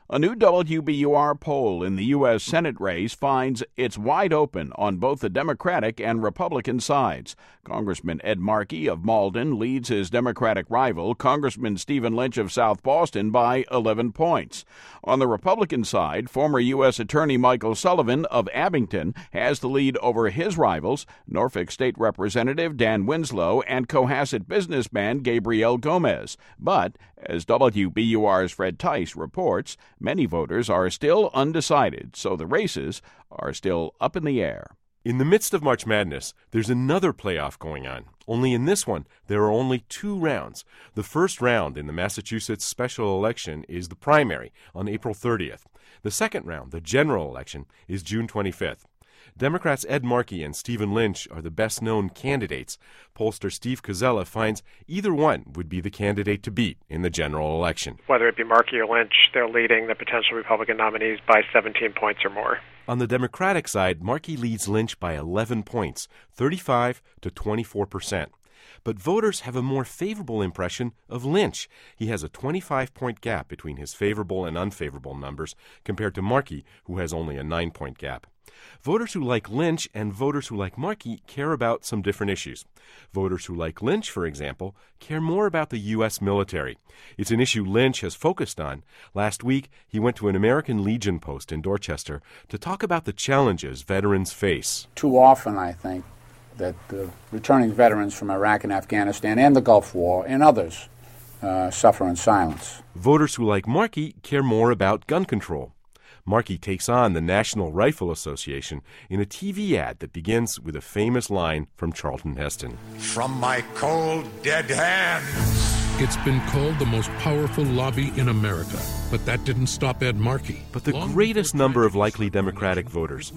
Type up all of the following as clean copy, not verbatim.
A new WBUR poll in the U.S. Senate race finds it's wide open on both the Democratic and Republican sides. Congressman Ed Markey of Malden leads his Democratic rival, Congressman Stephen Lynch of South Boston, by 11 points. On the Republican side, former U.S. Attorney Michael Sullivan of Abington has the lead over his rivals, Norfolk State Representative Dan Winslow and Cohasset businessman Gabriel Gomez. But, as WBUR's Fred Tice reports, many voters are still undecided, so the races are still up in the air. In the midst of March Madness, there's another playoff going on. Only in this one, there are only 2 rounds. The first round in the Massachusetts special election is the primary on April 30th. The second round, the general election, is June 25th. Democrats Ed Markey and Stephen Lynch are the best-known candidates. Pollster Steve Koczela finds either one would be the candidate to beat in the general election. Whether it be Markey or Lynch, they're leading the potential Republican nominees by 17 points or more. On the Democratic side, Markey leads Lynch by 11 points, 35 to 24%. But voters have a more favorable impression of Lynch. He has a 25-point gap between his favorable and unfavorable numbers compared to Markey, who has only a 9-point gap. Voters who like Lynch and voters who like Markey care about some different issues. Voters who like Lynch, for example, care more about the U.S. military. It's an issue Lynch has focused on. Last week, he went to an American Legion post in Dorchester to talk about the challenges veterans face. Too often, I think, that returning veterans from Iraq and Afghanistan and the Gulf War and others suffer in silence. Voters who like Markey care more about gun control. Markey takes on the National Rifle Association in a TV ad that begins with a famous line from Charlton Heston. From my cold, dead hands. It's been called the most powerful lobby in America, but that didn't stop Ed Markey. But the greatest number of likely Democratic voters,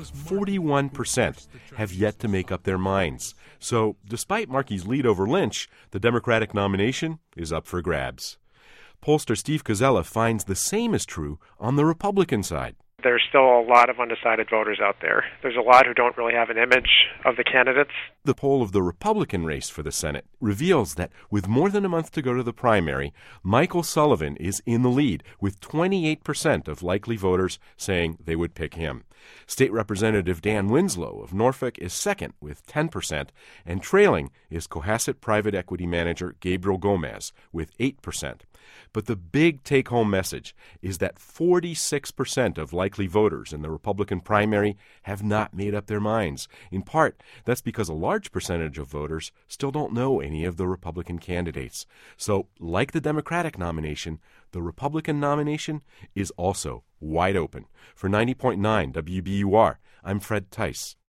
41%, have yet to make up their minds. So, despite Markey's lead over Lynch, the Democratic nomination is up for grabs. Pollster Steve Koczela finds the same is true on the Republican side. There's still a lot of undecided voters out there. There's a lot who don't really have an image of the candidates. The poll of the Republican race for the Senate reveals that with more than a month to go to the primary, Michael Sullivan is in the lead, with 28% of likely voters saying they would pick him. State Representative Dan Winslow of Norfolk is second with 10%, and trailing is Cohasset private equity manager Gabriel Gomez with 8%. But the big take-home message is that 46% of likely voters in the Republican primary have not made up their minds. In part, that's because a large percentage of voters still don't know any of the Republican candidates. So, like the Democratic nomination, the Republican nomination is also wide open. For 90.9 WBUR, I'm Fred Tice.